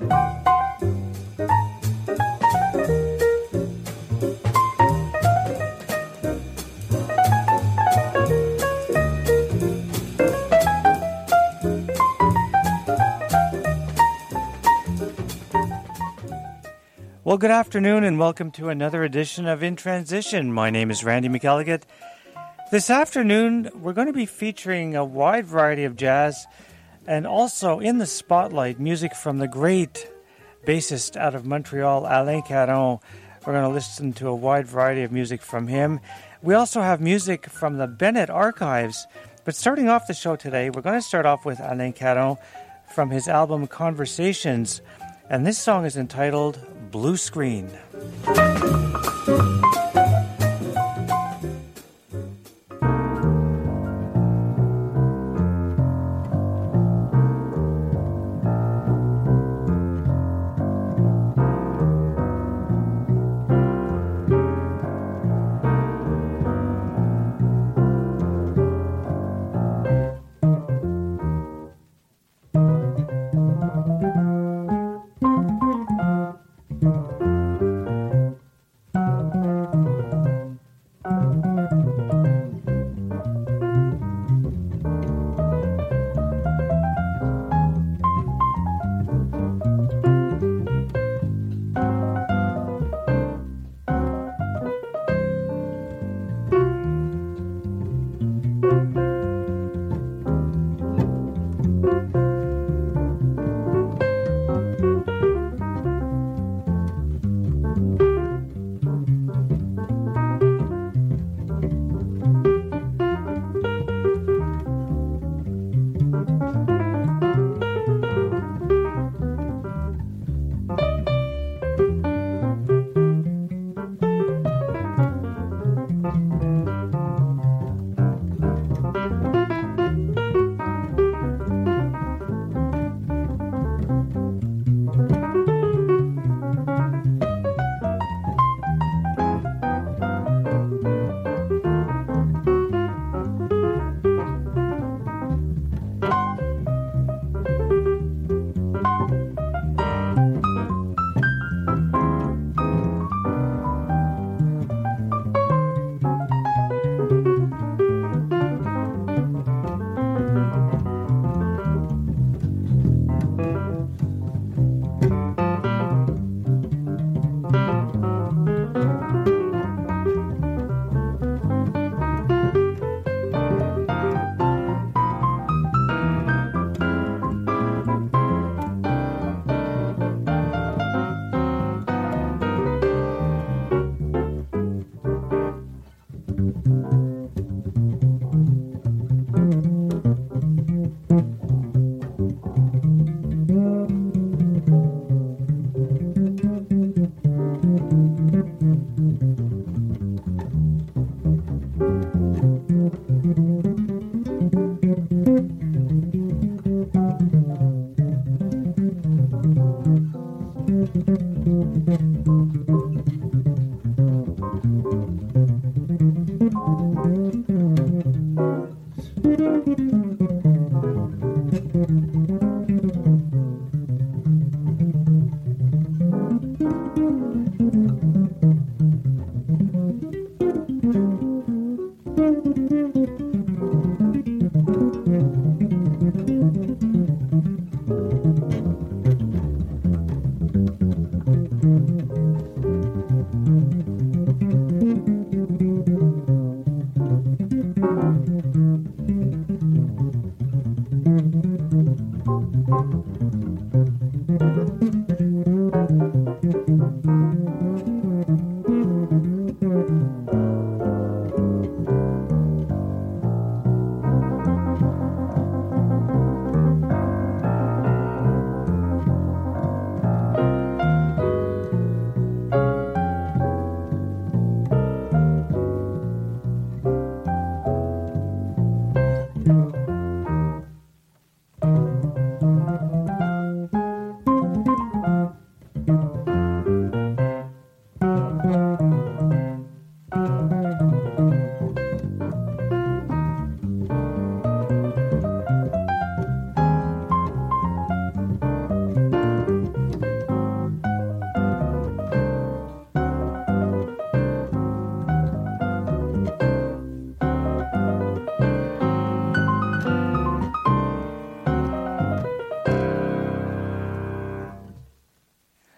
Well, good afternoon and welcome to another edition of In Transition. My name is Randy McElligott. This afternoon, we're going to be featuring a wide variety of jazz and also in the spotlight, music from the great bassist out of Montreal, Alain Caron. We're going to listen to a wide variety of music from him. We also have music from the Bennett Archives. But starting off the show today, we're going to start off with Alain Caron from his album Conversations. And this song is entitled Blue Screen.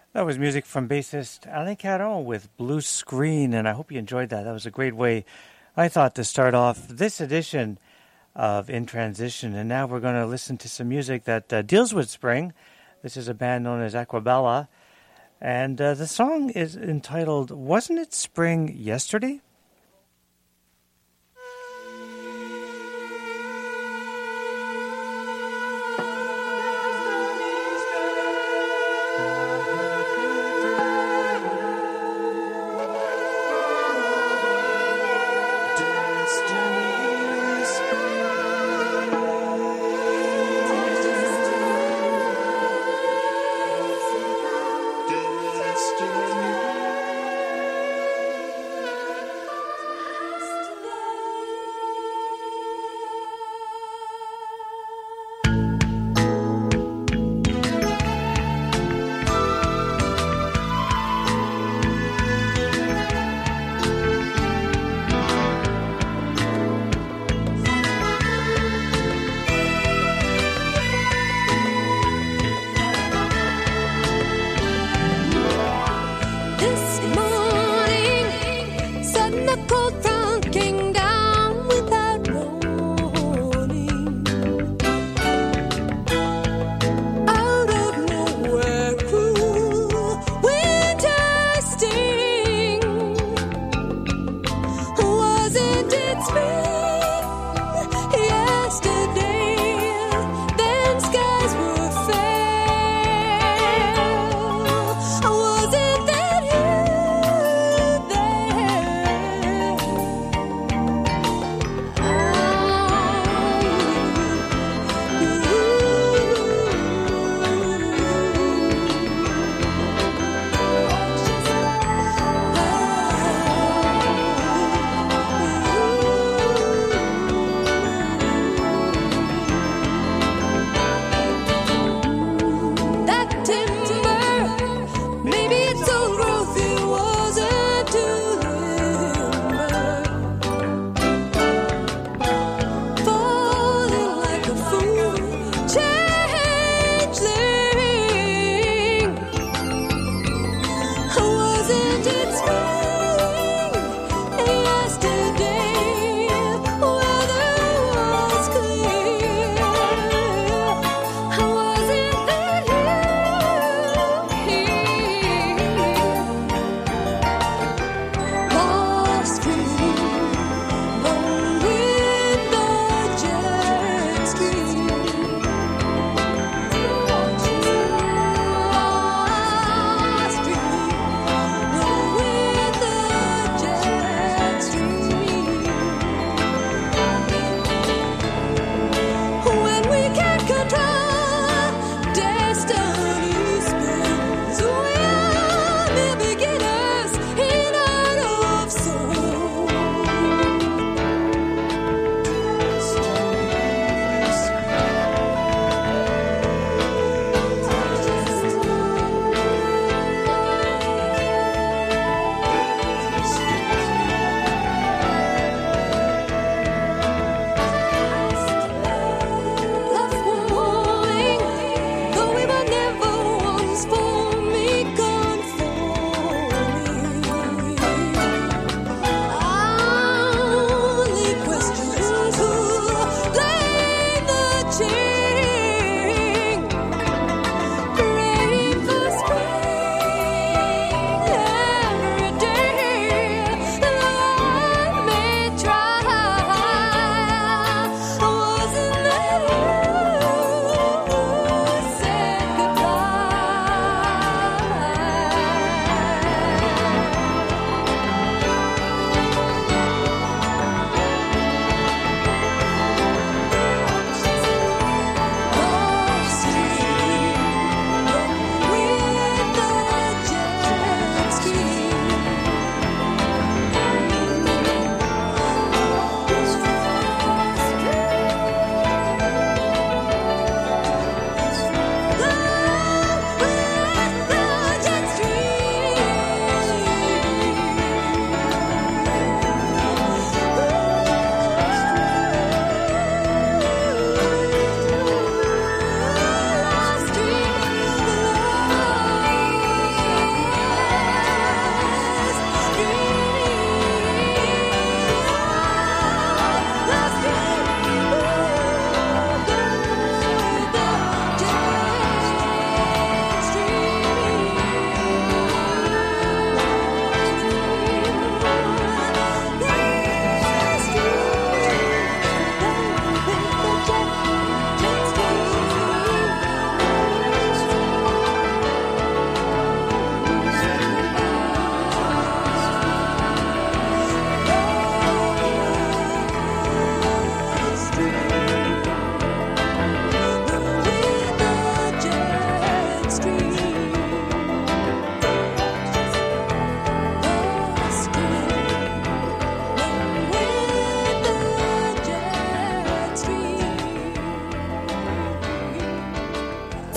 That was music from bassist Alain Caron with Blue Screen, and I hope you enjoyed that. That was a great way, I thought, to start off this edition of In Transition. And now we're going to listen to some music that deals with spring. This is a band known as Aquabella, and the song is entitled, Wasn't It Spring Yesterday?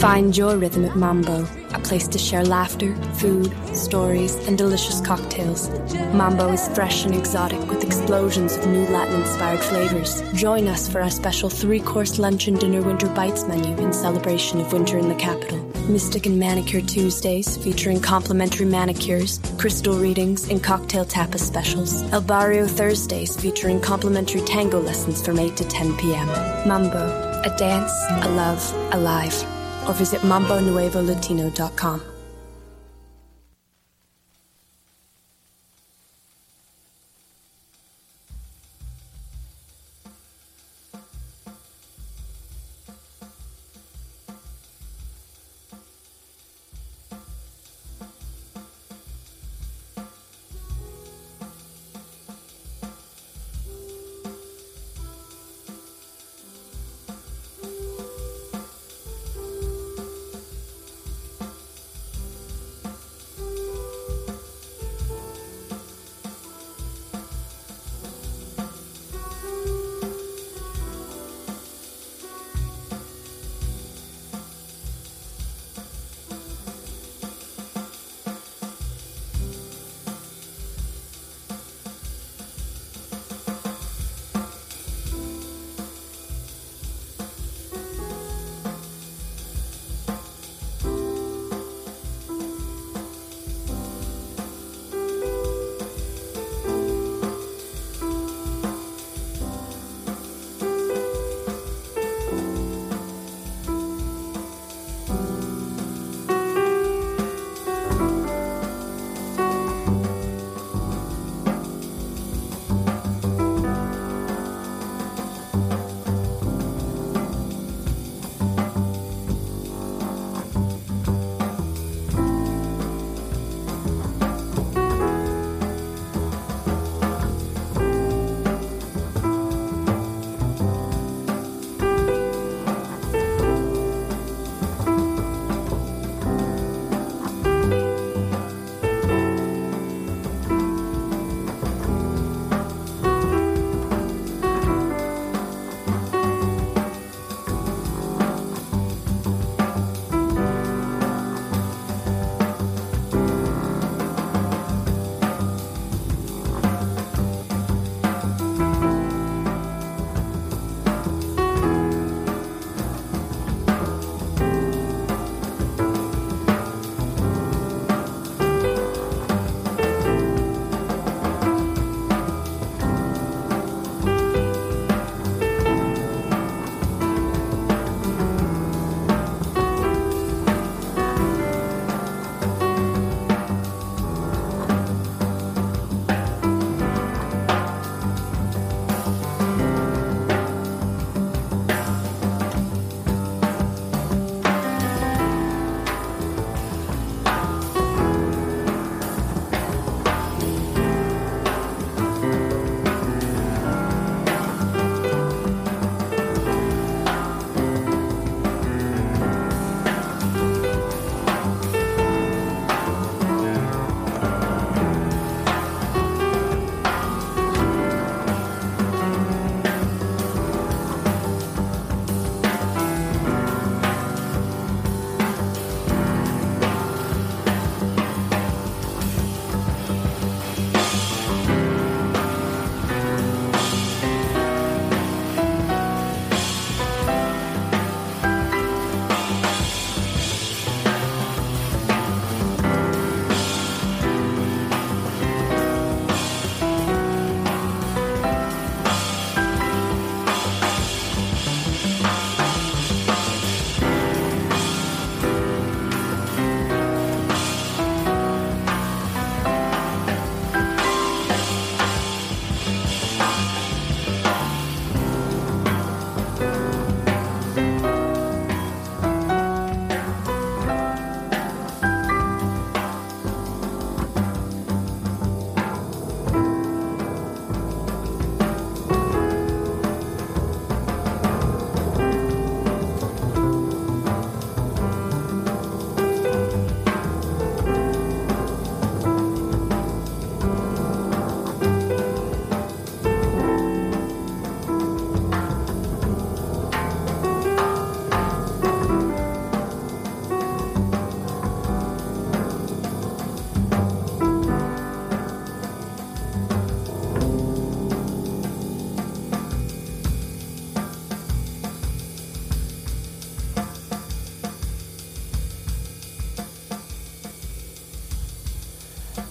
Find your rhythm at Mambo, a place to share laughter, food, stories, and delicious cocktails. Mambo is fresh and exotic with explosions of new Latin-inspired flavors. Join us for our special 3-course lunch and dinner winter bites menu in celebration of winter in the capital. Mystic and Manicure Tuesdays featuring complimentary manicures, crystal readings, and cocktail tapas specials. El Barrio Thursdays featuring complimentary tango lessons from 8 to 10 p.m. Mambo, a dance, a love, alive. Or visit mambonuevolatino.com.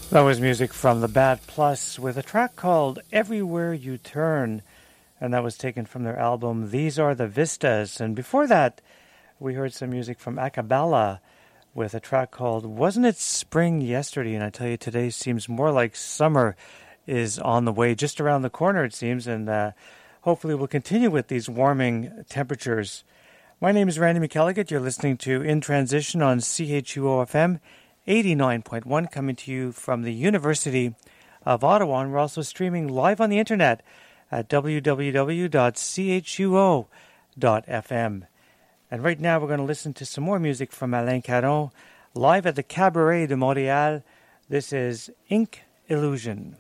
That was music from the Bad Plus with a track called Everywhere You Turn, and that was taken from their album These Are the Vistas. And before that, we heard some music from Akabala with a track called Wasn't It Spring Yesterday? And I tell you, today seems more like summer is on the way, just around the corner it seems, and hopefully we'll continue with these warming temperatures. My name is Randy McElligott. You're listening to In Transition on CHUO-FM 89.1, coming to you from the University of Ottawa. And we're also streaming live on the internet at www.chuo.fm. And right now we're going to listen to some more music from Alain Caron, live at the Cabaret de Montréal. This is Ink Illusion.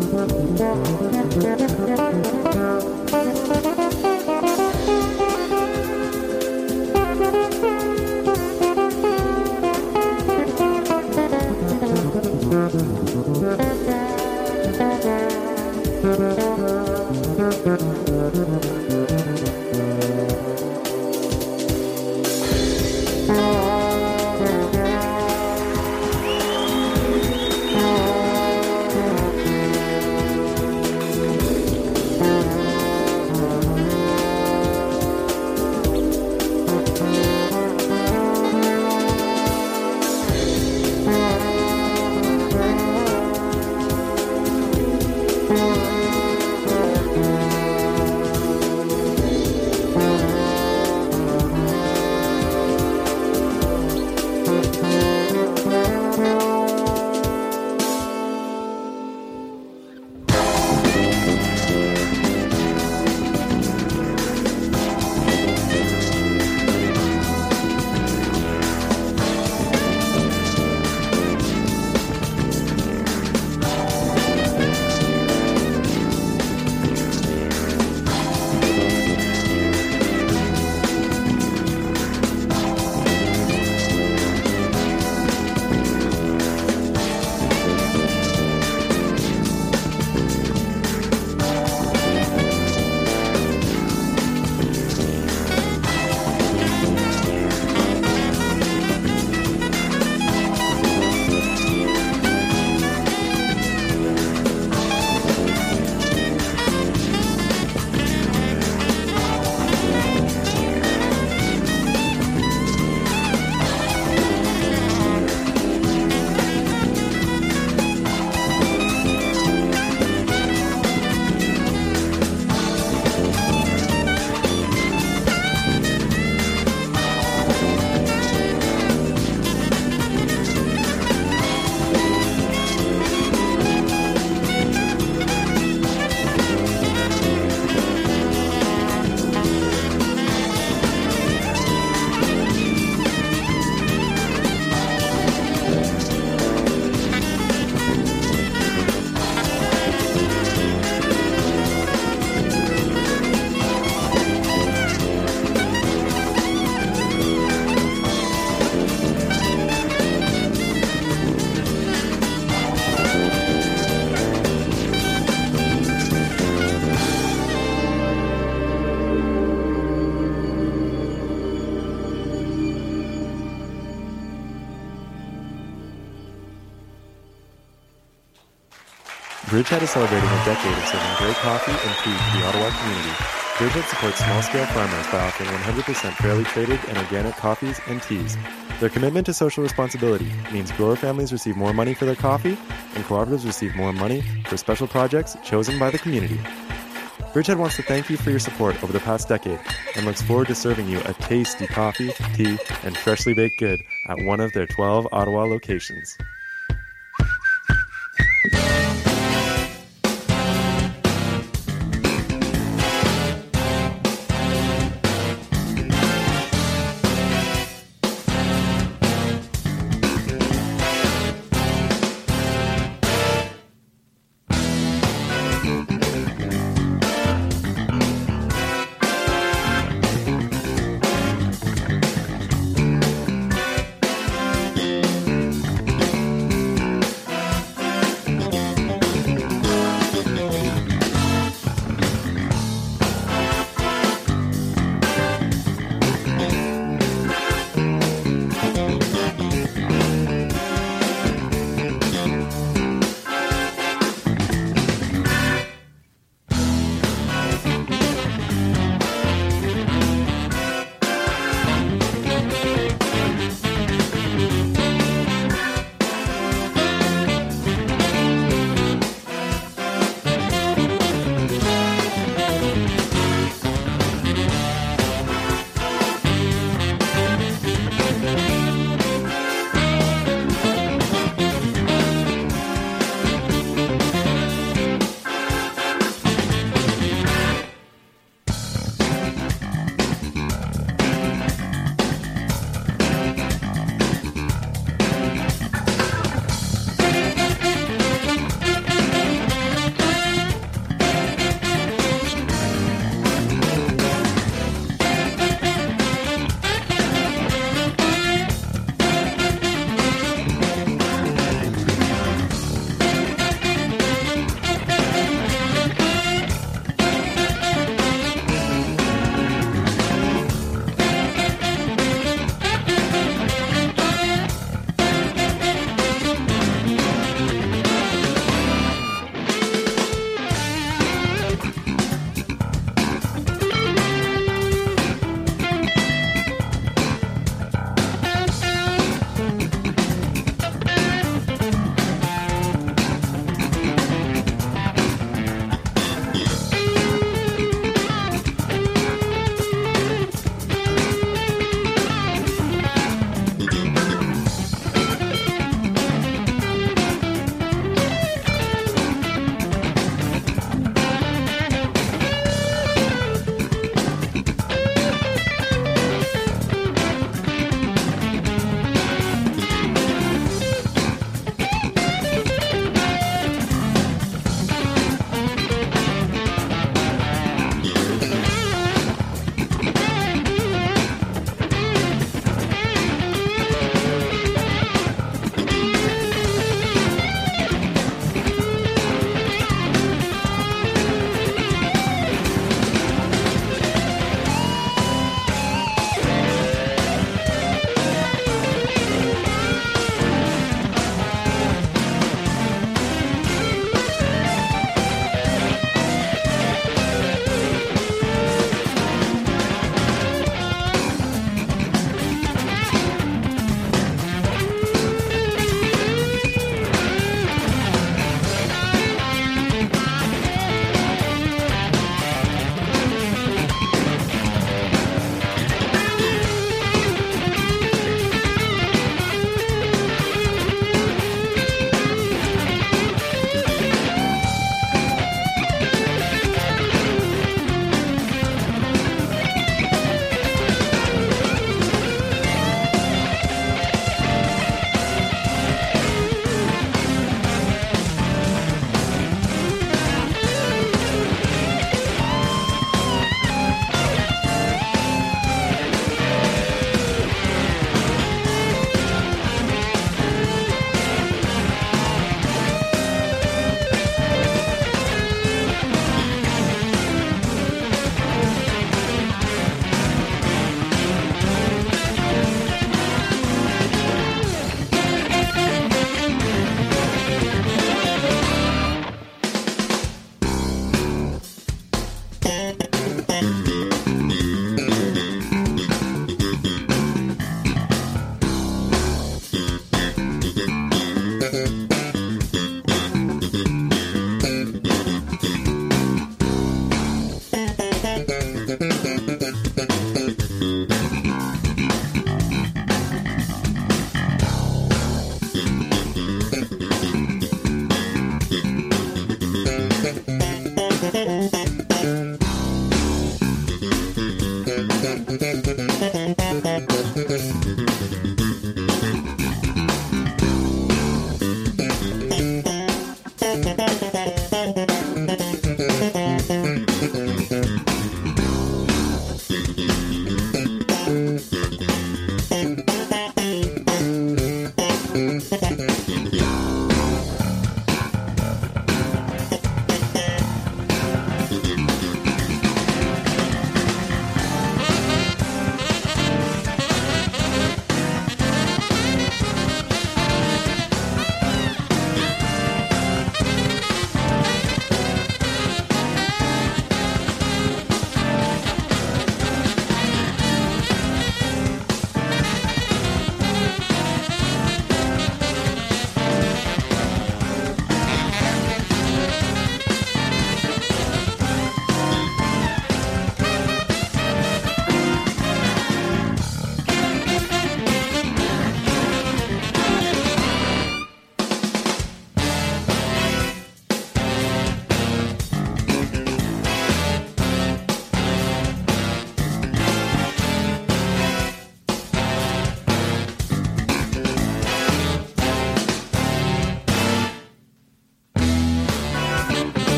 Bridgehead is celebrating a decade of serving great coffee and tea to the Ottawa community. Bridgehead supports small-scale farmers by offering 100% fairly traded and organic coffees and teas. Their commitment to social responsibility means grower families receive more money for their coffee, and cooperatives receive more money for special projects chosen by the community. Bridgehead wants to thank you for your support over the past decade and looks forward to serving you a tasty coffee, tea, and freshly baked good at one of their 12 Ottawa locations.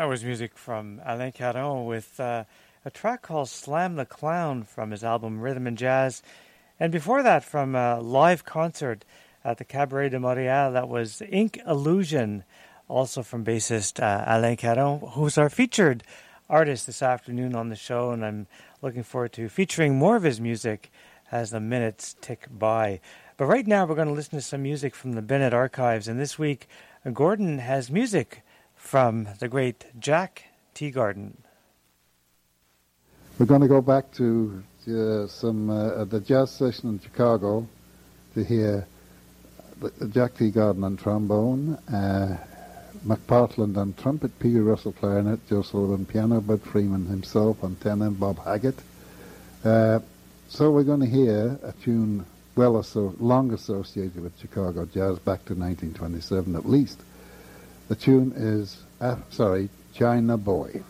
was music from Alain Caron with a track called Slam the Clown from his album Rhythm and Jazz. And before that, from a live concert at the Cabaret de Montréal, that was Ink Illusion, also from bassist Alain Caron, who's our featured artist this afternoon on the show. And I'm looking forward to featuring more of his music as the minutes tick by. But right now, we're going to listen to some music from the Bennett Archives. And this week, Gordon has music from the great Jack Teagarden. We're going to go back to the jazz session in Chicago to hear Jack Teagarden on trombone, McPartland on trumpet, Peter Russell clarinet, Joe Sullivan piano, Bud Freeman himself on tenor, Bob Haggett. So we're going to hear a tune long associated with Chicago jazz back to 1927 at least. The tune is, China Boy.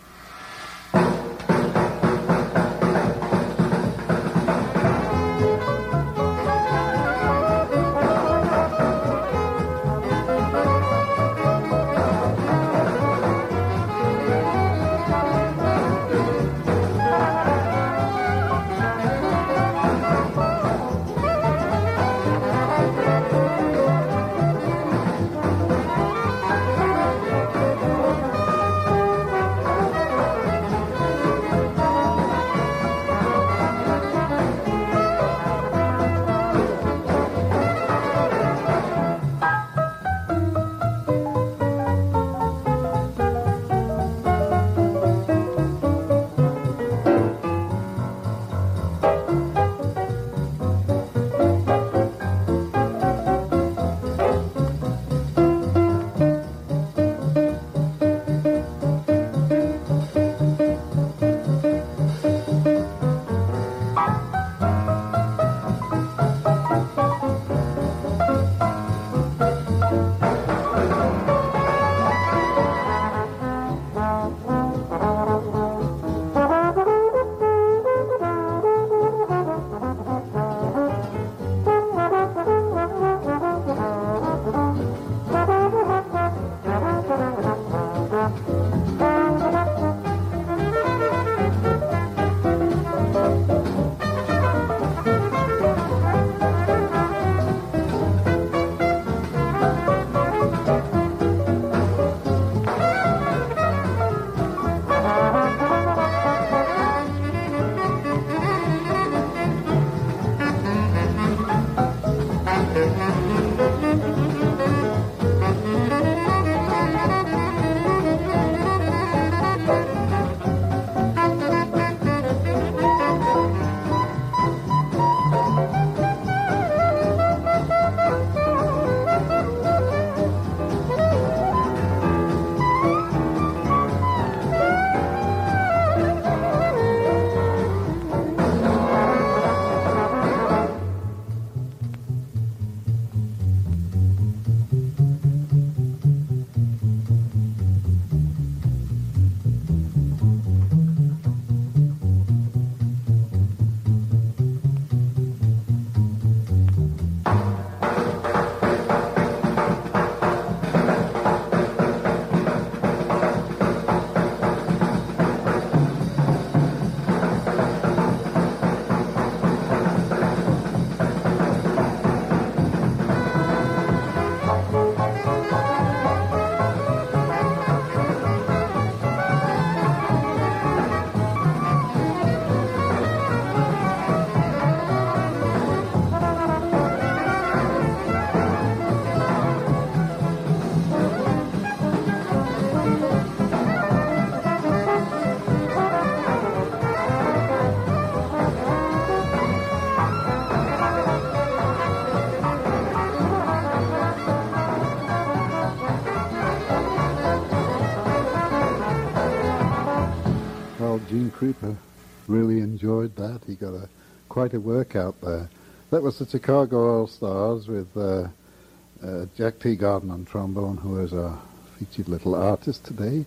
Gene Krupa really enjoyed that. He got quite a workout there. That was the Chicago All-Stars with Jack Teagarden on trombone, who is our featured little artist today.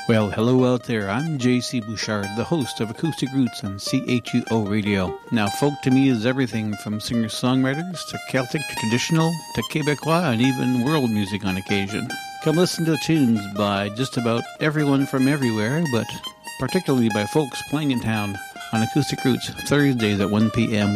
Well, hello out there. I'm J.C. Bouchard, the host of Acoustic Roots on CHUO Radio. Now, folk to me is everything from singer-songwriters to Celtic to traditional to Quebecois and even world music on occasion. Come listen to tunes by just about everyone from everywhere, but particularly by folks playing in town on Acoustic Roots, Thursdays at 1 p.m.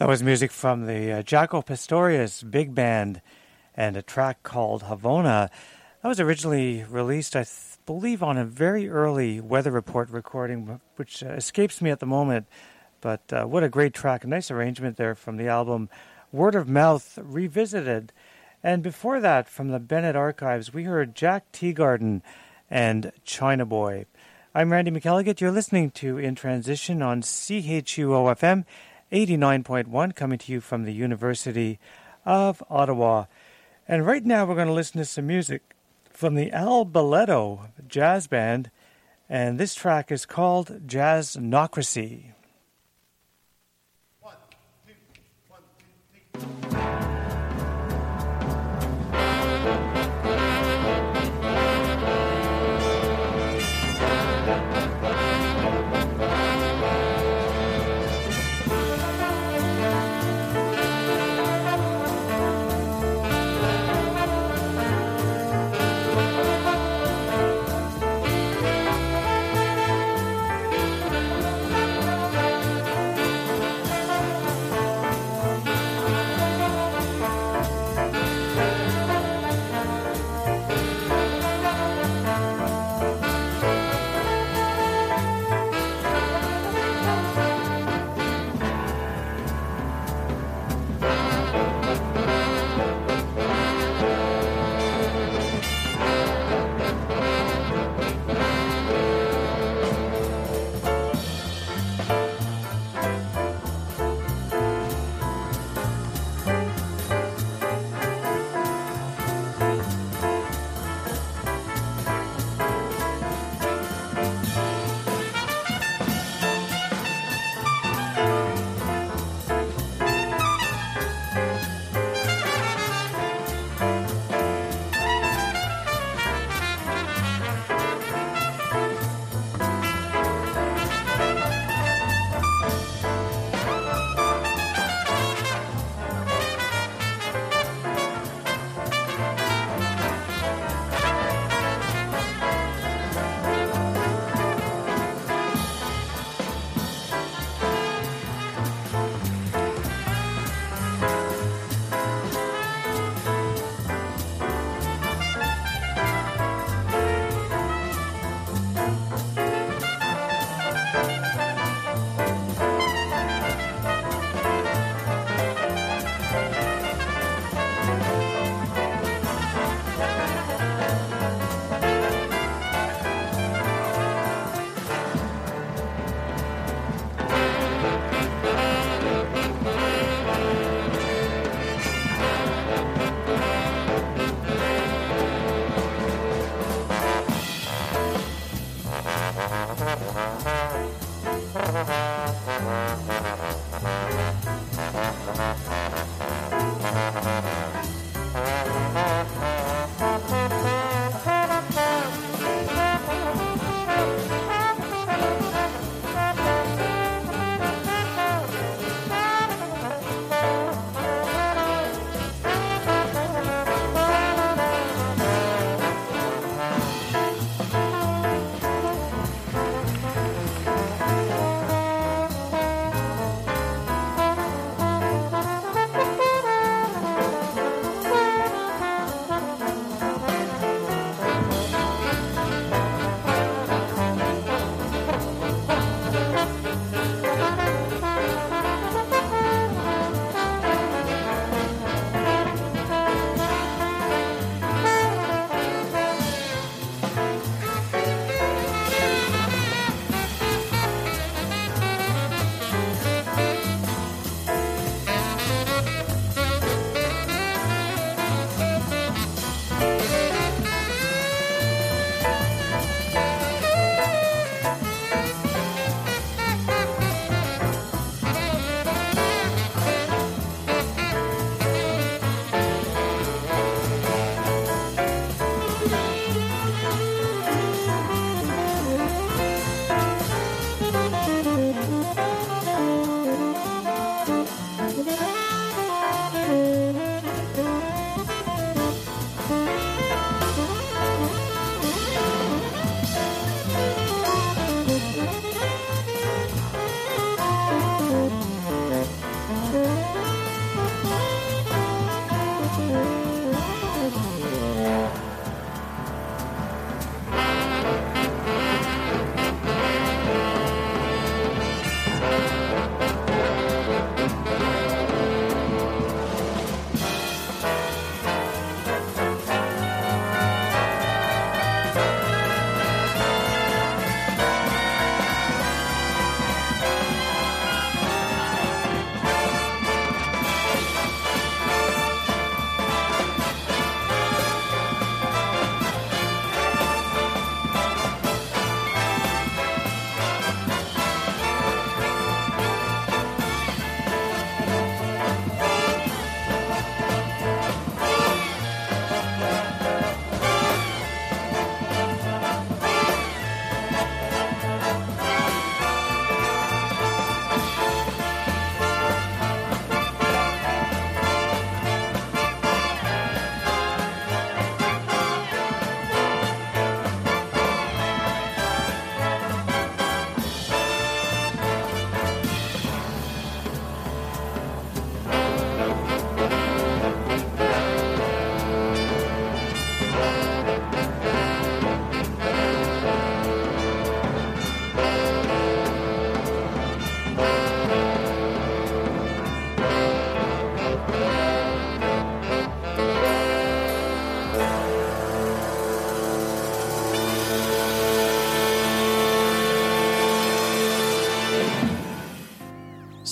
That was music from the Jaco Pastorius Big Band and a track called Havona. That was originally released, I believe, on a very early Weather Report recording, which escapes me at the moment. But what a great track. A nice arrangement there from the album Word of Mouth Revisited. And before that, from the Bennett Archives, we heard Jack Teagarden and China Boy. I'm Randy McElligott. You're listening to In Transition on CHUO-FM 89.1, coming to you from the University of Ottawa. And right now we're going to listen to some music from the Al Boleto Jazz Band, and this track is called Jazznocracy. 1, 2, 1, 2, 3.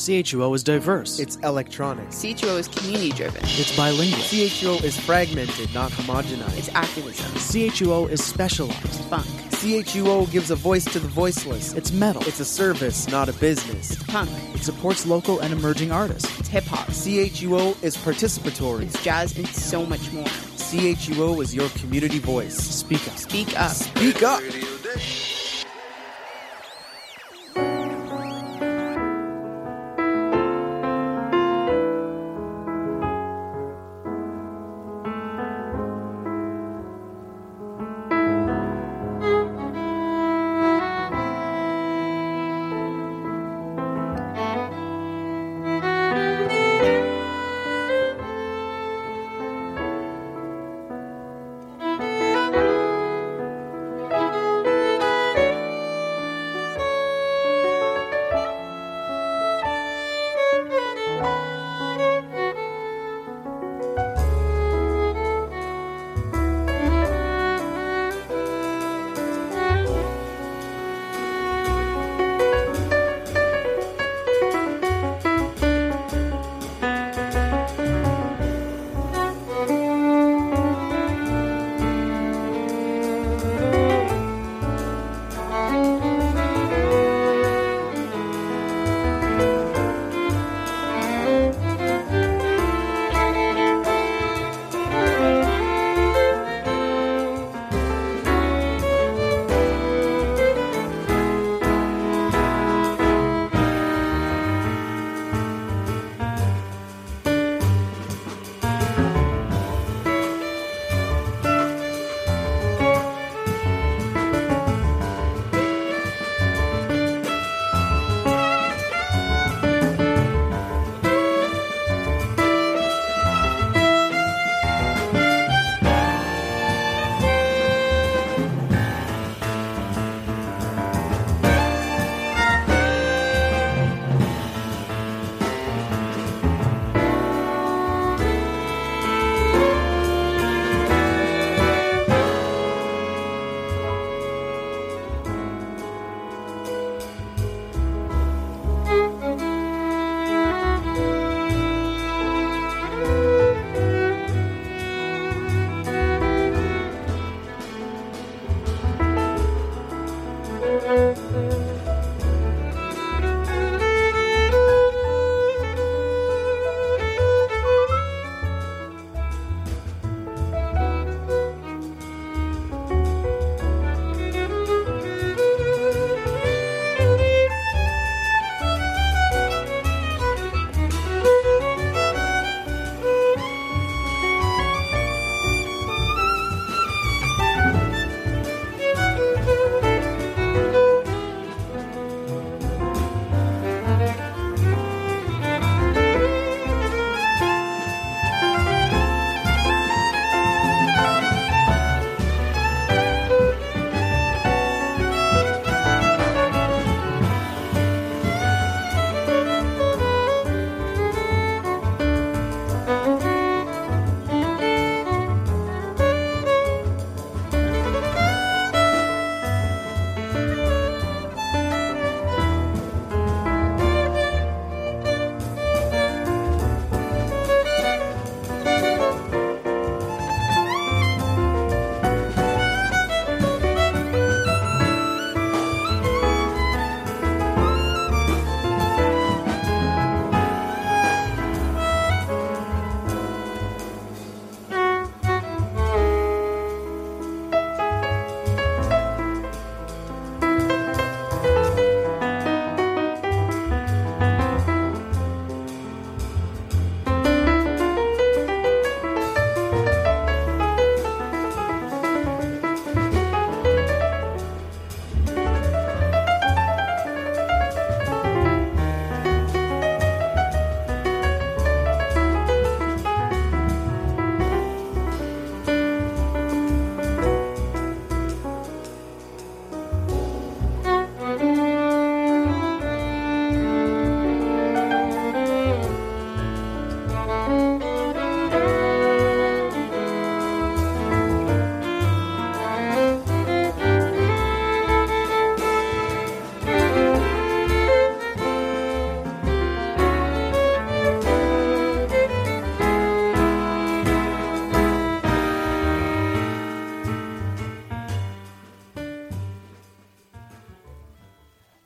CHUO is diverse. It's electronic. CHUO is community-driven. It's bilingual. CHUO is fragmented, not homogenized. It's activism. CHUO is specialized. It's funk. CHUO gives a voice to the voiceless. It's metal. It's a service, not a business. It's punk. It supports local and emerging artists. It's hip-hop. CHUO is participatory. It's jazz and so much more. CHUO is your community voice. Speak up. Speak up. Speak up!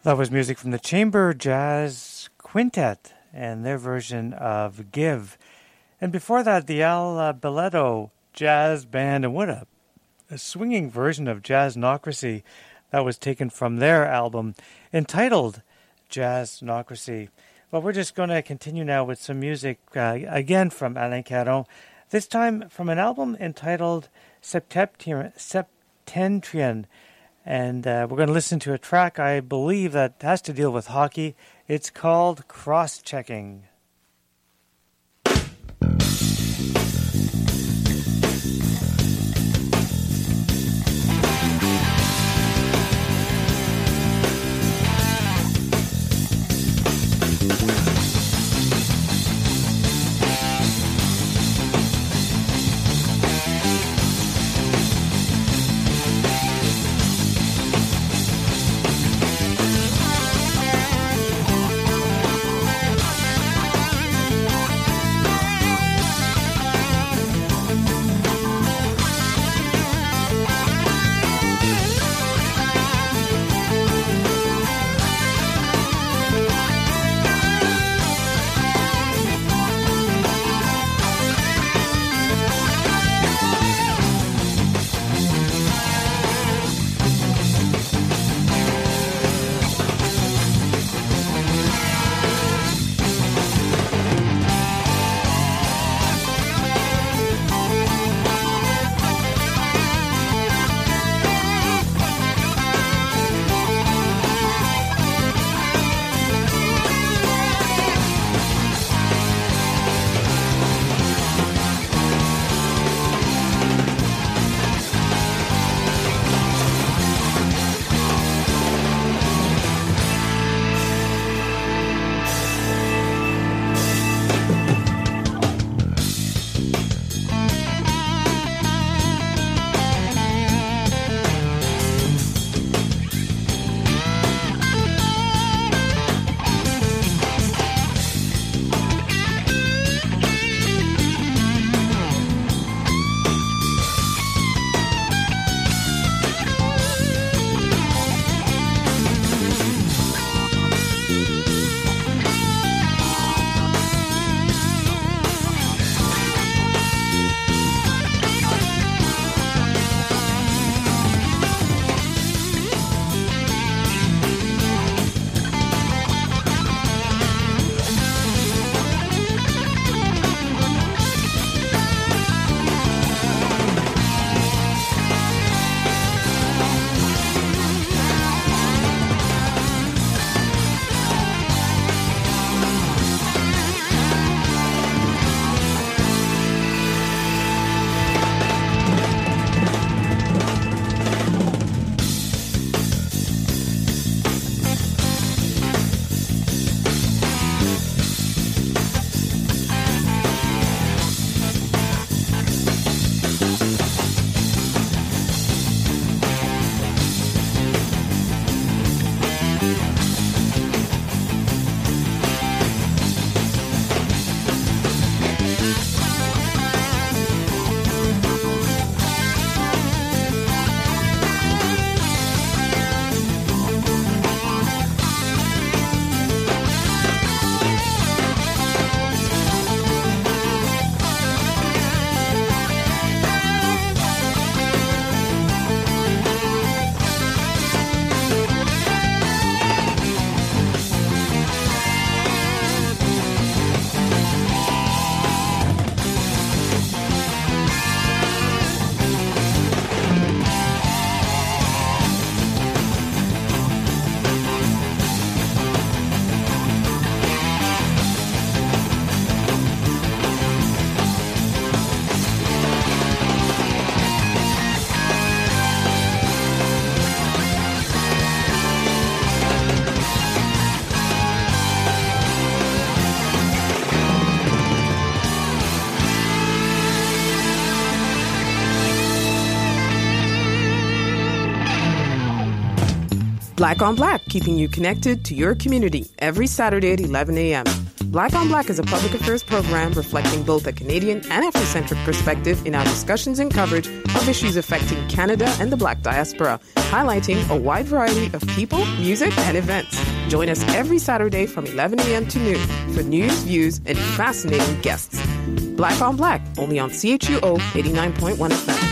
That was music from the Chamber Jazz Quintet and their version of Give. And before that, the Al Belletto Jazz Band, and what a swinging version of Jazznocracy that was taken from their album entitled Jazznocracy. Well, we're just going to continue now with some music, again from Alain Caron, this time from an album entitled Septentrion. And we're going to listen to a track, I believe, that has to deal with hockey. It's called Cross-Checking. Cross Black on Black, keeping you connected to your community every Saturday at 11 a.m. Black on Black is a public affairs program reflecting both a Canadian and Afrocentric perspective in our discussions and coverage of issues affecting Canada and the Black diaspora, highlighting a wide variety of people, music, and events. Join us every Saturday from 11 a.m. to noon for news, views, and fascinating guests. Black on Black, only on CHUO 89.1 FM.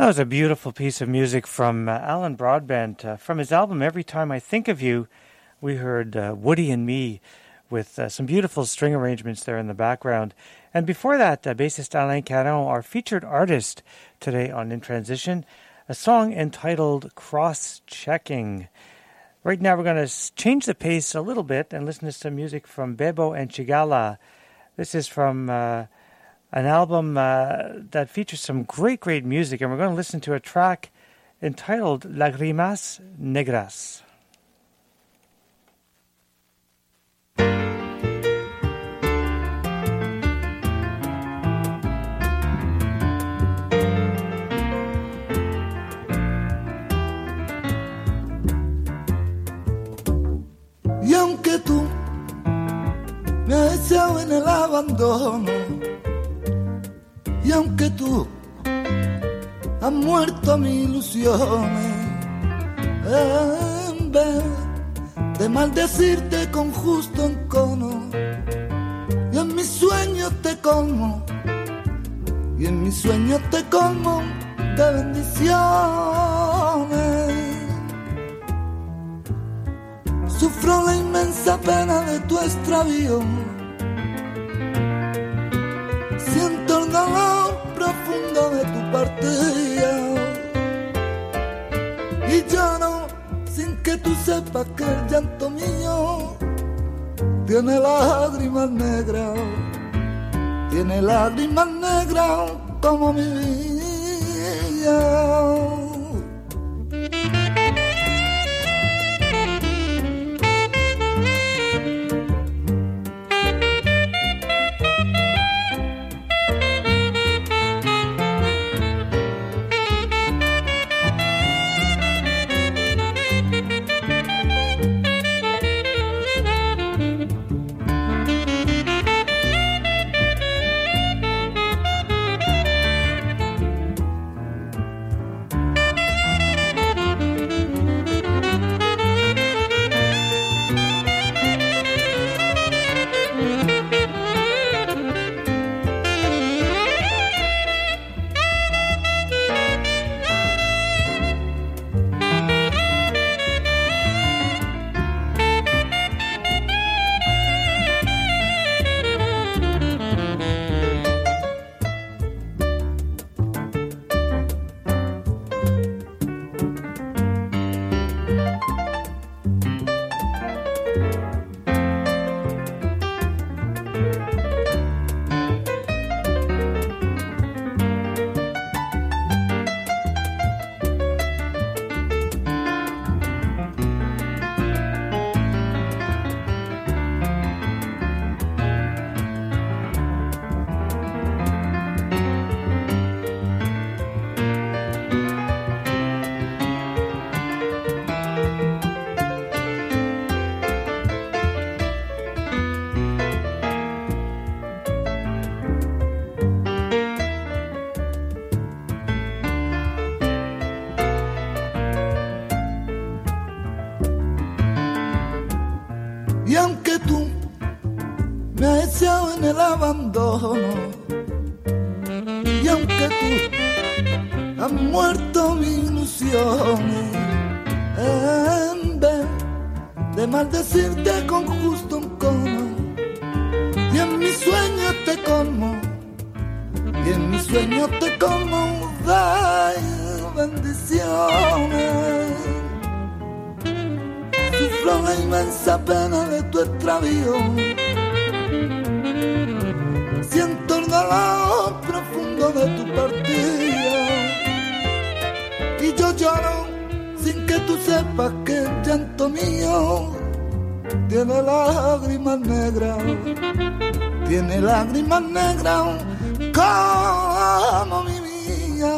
was a beautiful piece of music from Alan Broadbent. From his album Every Time I Think of You, we heard Woody and Me with some beautiful string arrangements there in the background. And before that, bassist Alain Caron, our featured artist today on In Transition, a song entitled Cross-Checking. Right now we're going to change the pace a little bit and listen to some music from Bebo and Chigala. This is from an album that features some great music, and we're going to listen to a track entitled Lágrimas Negras. Y aunque tú me has echado en el abandono, y aunque tú has muerto mis ilusiones, en vez de maldecirte con justo encono, y en mis sueños te colmo, y en mis sueños te colmo de bendiciones. Sufro la inmensa pena de tu extravío, siento el dolor profundo de tu partida, y lloro sin que tú sepas que el llanto mío tiene lágrimas negras, tiene lágrimas negras como mi vida. Y aunque tú me has echado en el abandono, y aunque tú has muerto mis ilusiones, en vez de maldecirte con justo encono, y en mis sueños te colmo, y en mis sueños te colmo de bendiciones. Sufro la inmensa pena de tu extravío, siento el dolor profundo de tu partida, y yo lloro sin que tú sepas que el llanto mío tiene lágrimas negras, tiene lágrimas negras como mi vida.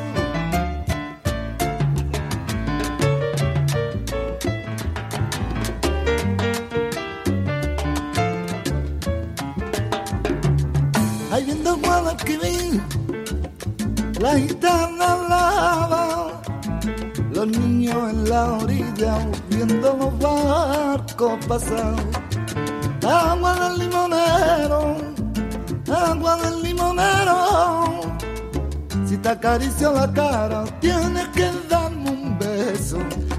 Ahí viendo el Guadalquivir, la gitana hablaba, los niños en la orilla viendo los barcos pasar. Agua del limonero, si te acaricio la cara, tienes que darme un beso.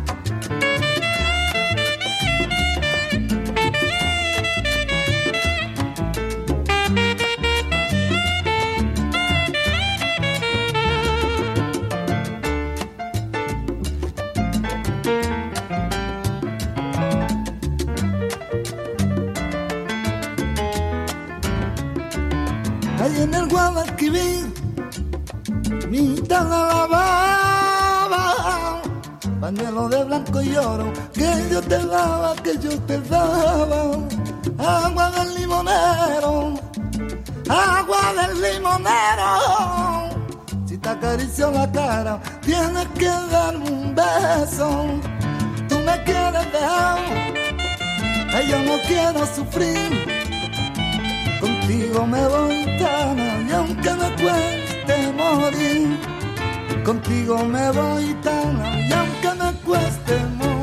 Ahí en el Guadalquivir, mitad de la baba, pañuelo de blanco y oro, que yo te daba, que yo te daba, agua del limonero, agua del limonero. Si te acaricio la cara, tienes que darme un beso. Tú me quieres dejar, ay, yo no quiero sufrir. Contigo me voy tan, y aunque me cueste morir. Contigo me voy tan, y aunque me cueste morir.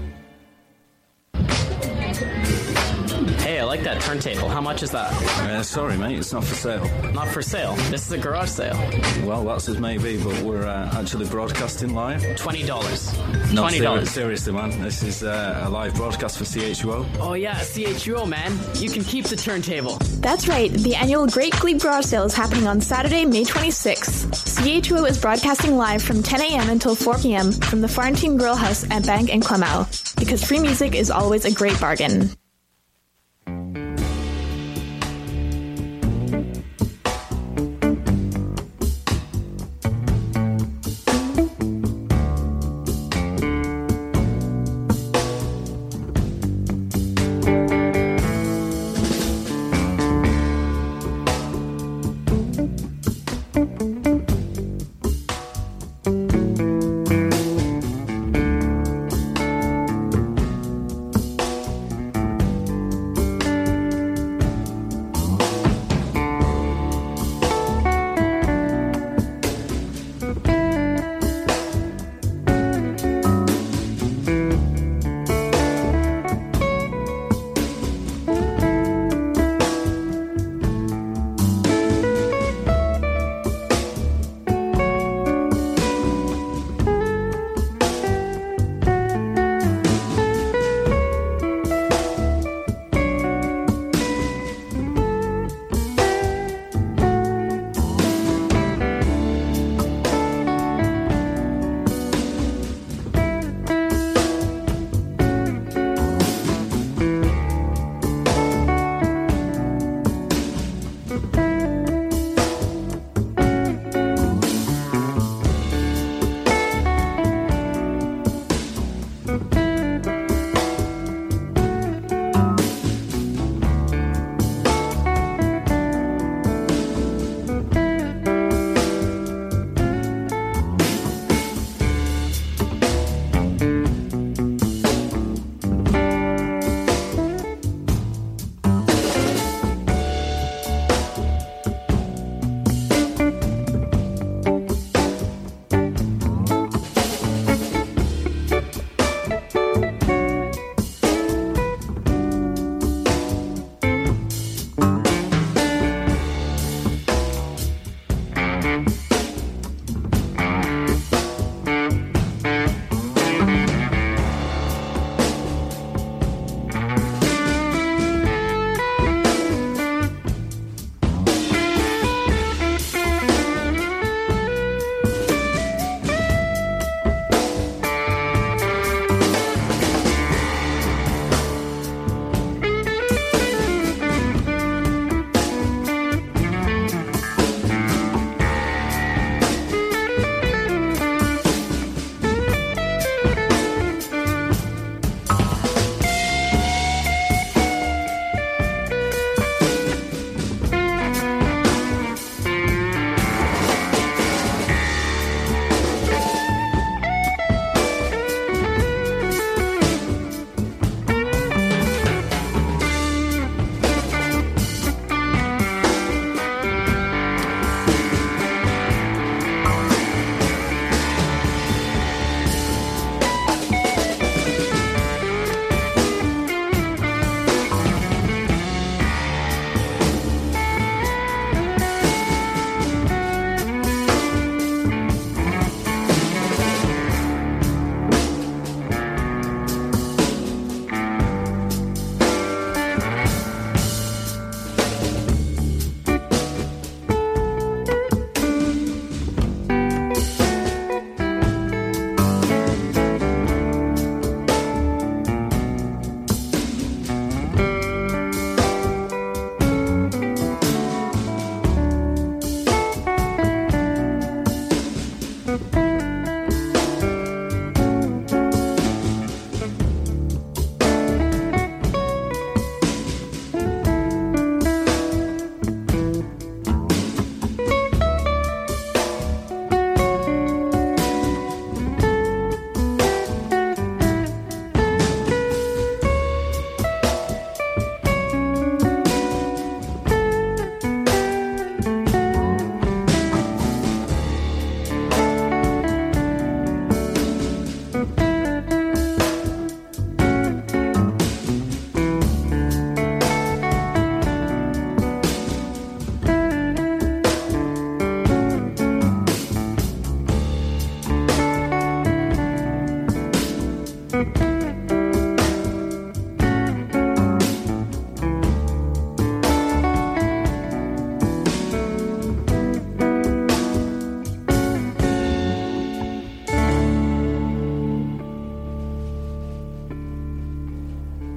Hey, I like that turntable. How much is that? Sorry, mate, it's not for sale. Not for sale. This is a garage sale. Well, that's as may be, but we're actually broadcasting live. $20. No, $20. Seriously, man. This is a live broadcast for CHUO. Oh, yeah, CHUO, man. You can keep the turntable. That's right. The annual Great Glebe Garage Sale is happening on Saturday, May 26th. CHUO is broadcasting live from 10 a.m. until 4 p.m. from the Florentine Grill House at Bank and Clemau, because free music is always a great bargain.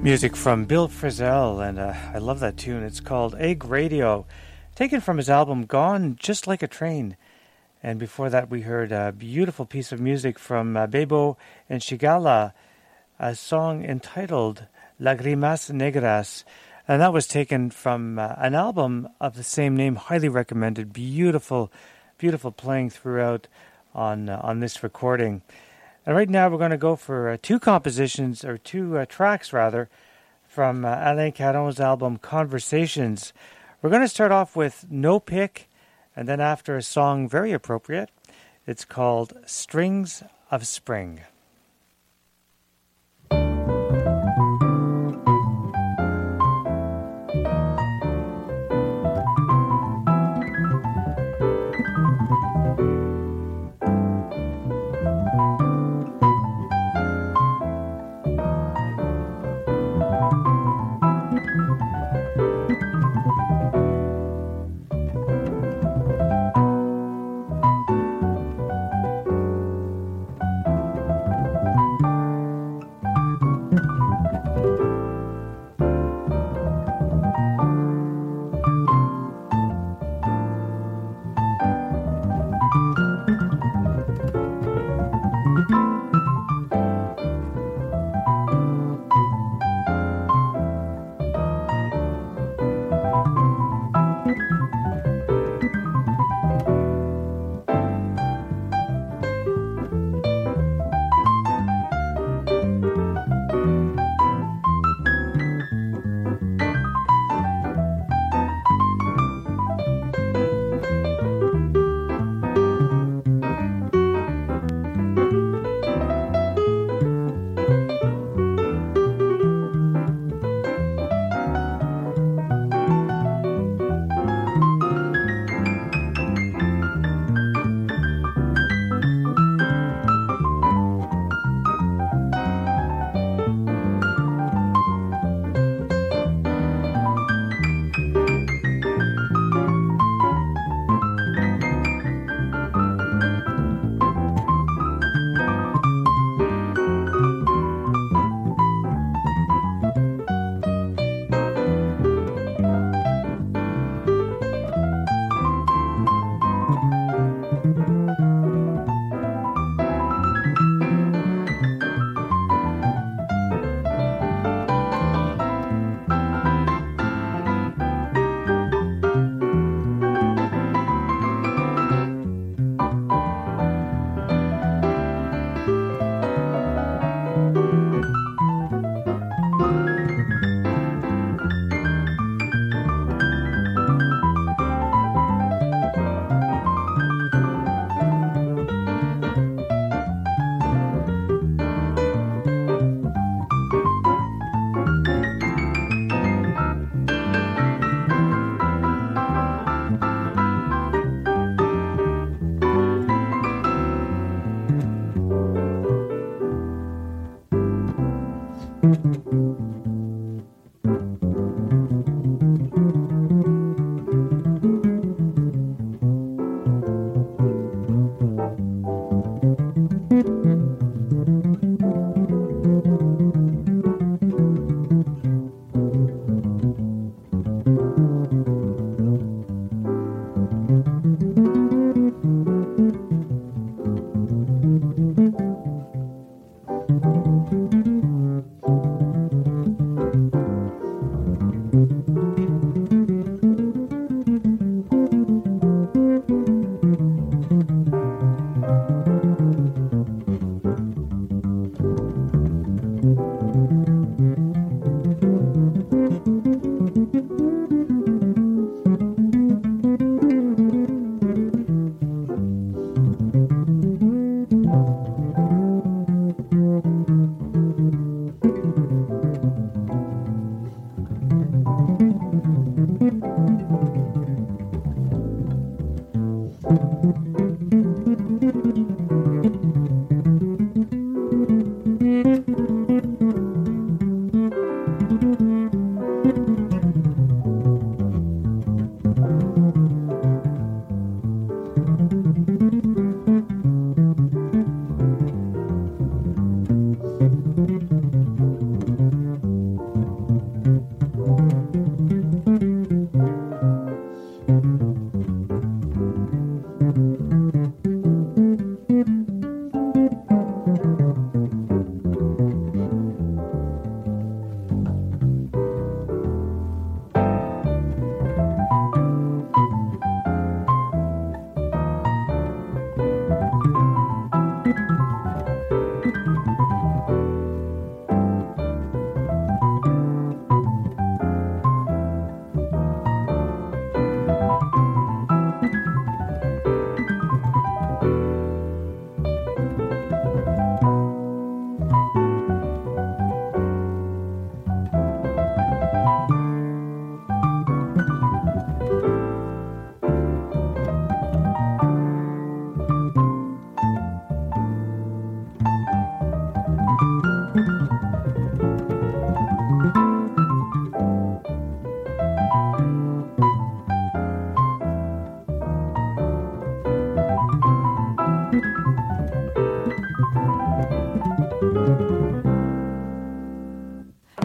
Music from Bill Frisell, and I love that tune. It's called Egg Radio, taken from his album Gone Just Like a Train. And before that, we heard a beautiful piece of music from Bebo and Shigala, a song entitled Lágrimas Negras. And that was taken from an album of the same name, highly recommended. Beautiful, beautiful playing throughout on this recording. And right now we're going to go for two compositions, or two tracks rather, from Alain Caron's album Conversations. We're going to start off with No Pick, and then after a song very appropriate. It's called Strings of Spring.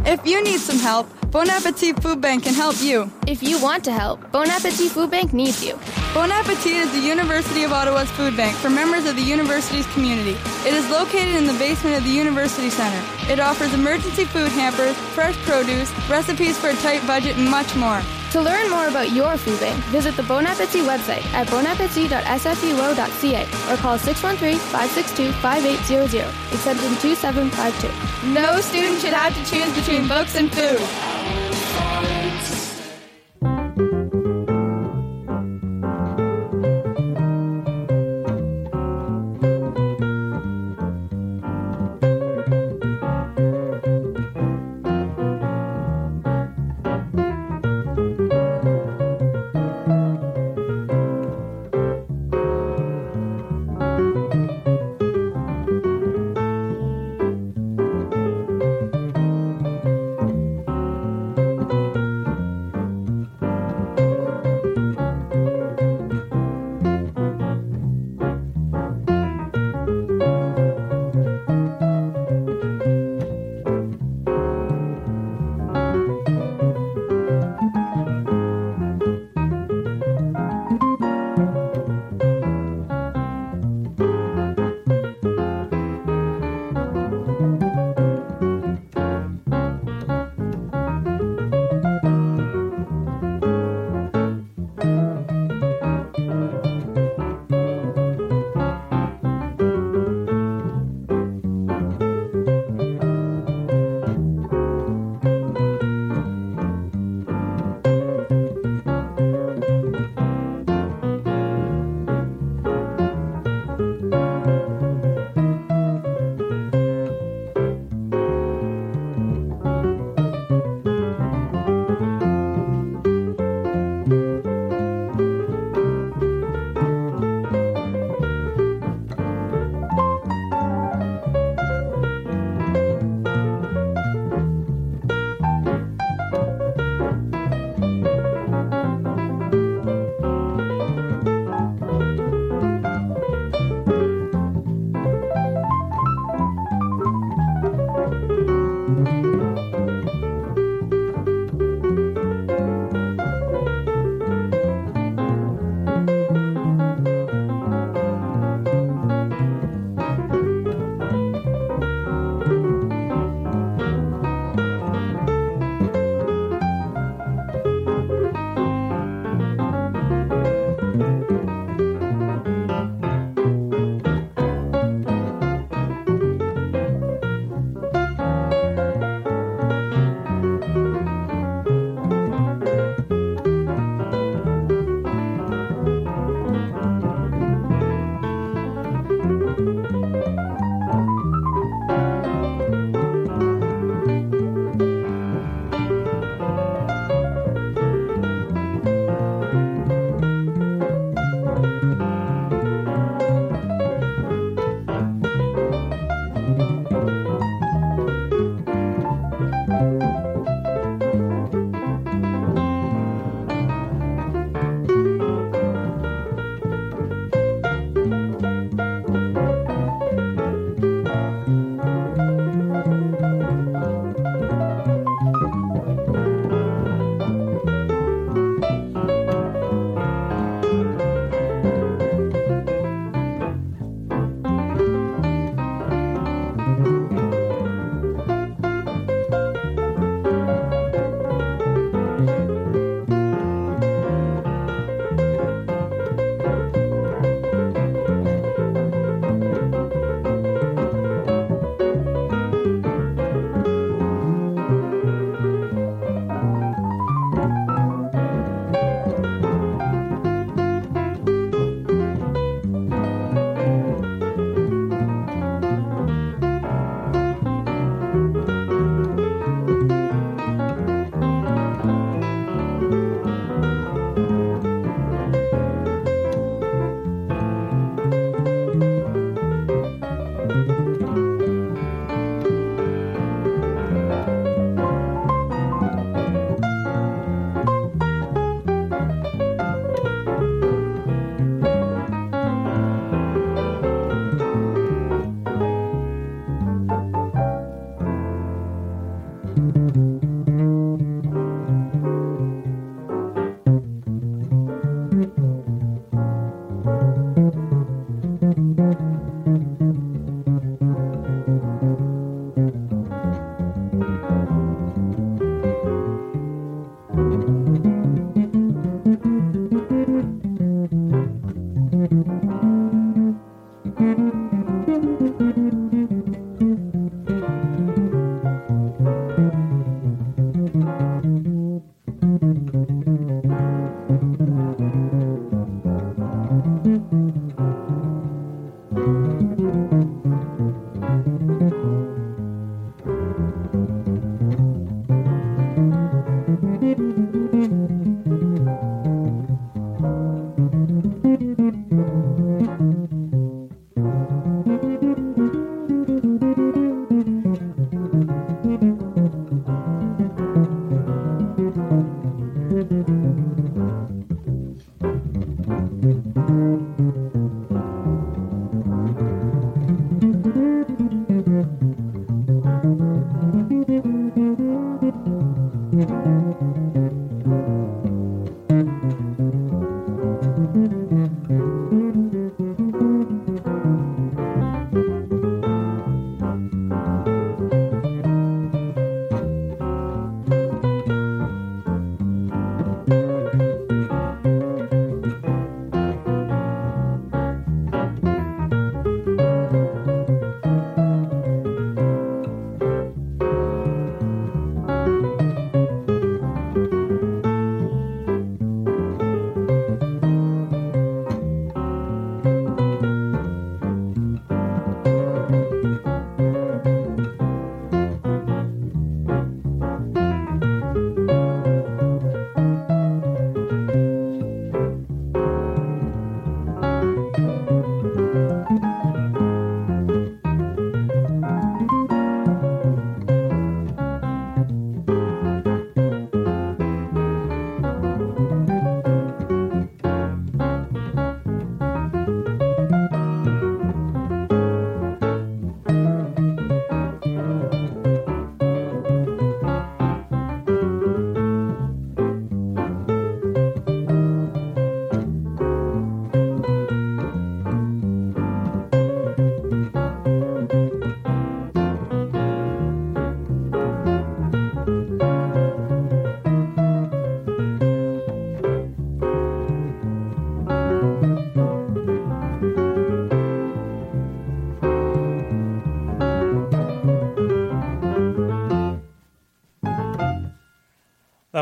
If you need some help, Bon Appetit Food Bank can help you. If you want to help, Bon Appetit Food Bank needs you. Bon Appetit is the University of Ottawa's food bank for members of the university's community. It is located in the basement of the University Center. It offers emergency food hampers, fresh produce, recipes for a tight budget, and much more. To learn more about your food bank, visit the Bon Appetit website at bonappetit.sfuo.ca or call 613-562-5800, extension 2752. No student should have to choose between books and food.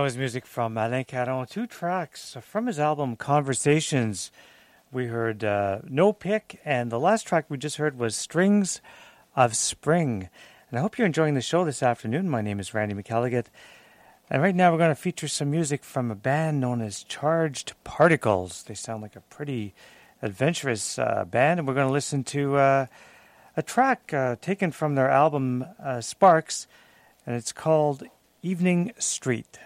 was music from Alain Caron, 2 tracks from his album Conversations. We heard No Pick, and the last track we just heard was Strings of Spring. And I hope you're enjoying the show this afternoon. My name is Randy McElligott, and right now we're going to feature some music from a band known as Charged Particles. They sound like a pretty adventurous band, and we're going to listen to a track taken from their album Sparks, and it's called Evening Street.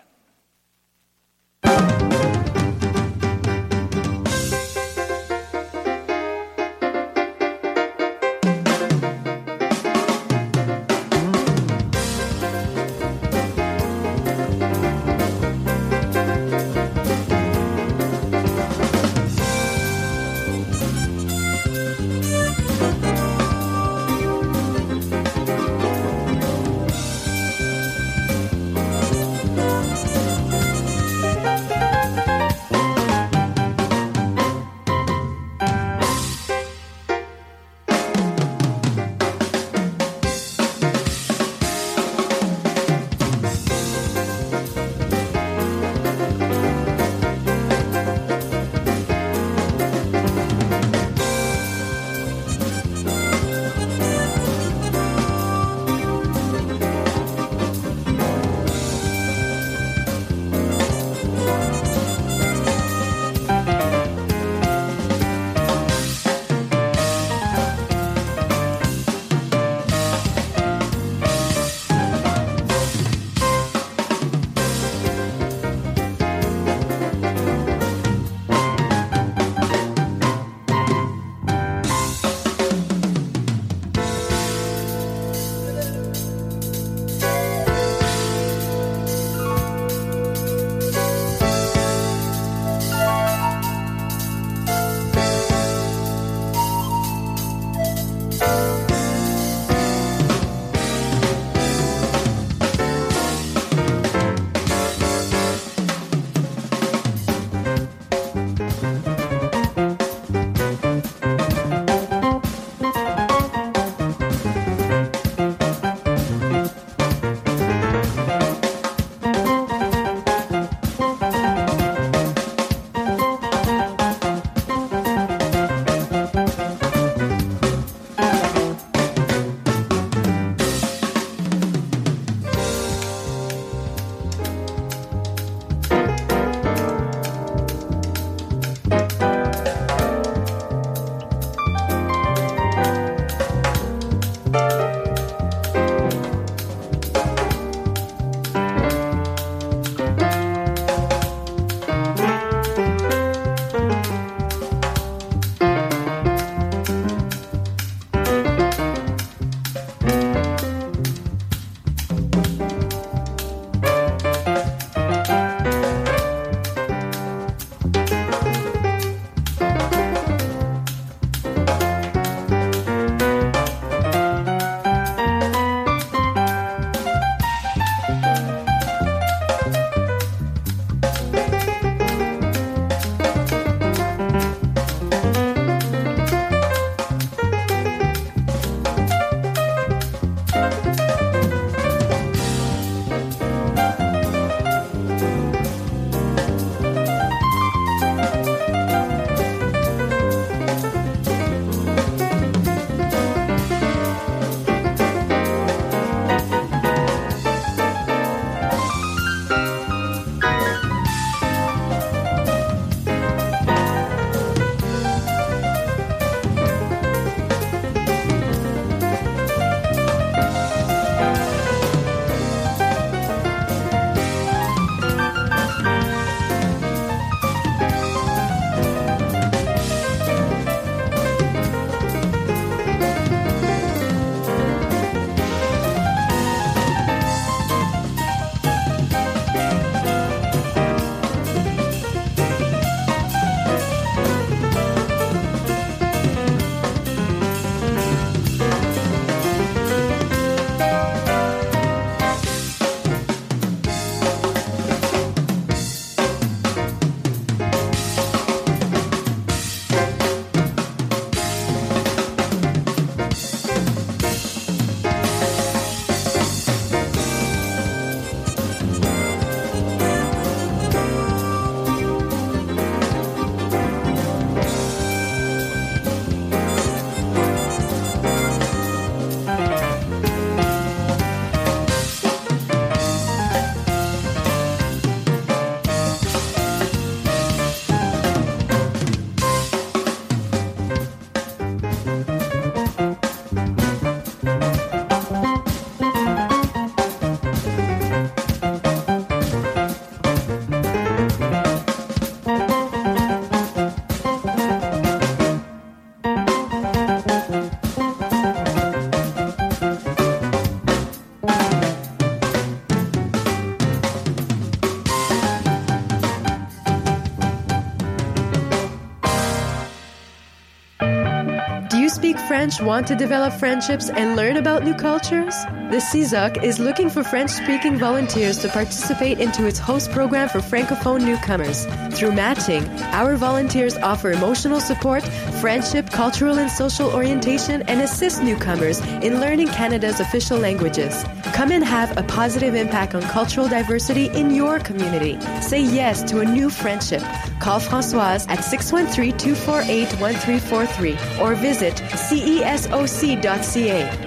French, want to develop friendships, and learn about new cultures? The CISOC is looking for French-speaking volunteers to participate into its host program for Francophone newcomers. Through matching, our volunteers offer emotional support, friendship, cultural and social orientation, and assist newcomers in learning Canada's official languages. Come and have a positive impact on cultural diversity in your community. Say yes to a new friendship. Call Françoise at 613-248-1343 or visit cesoc.ca.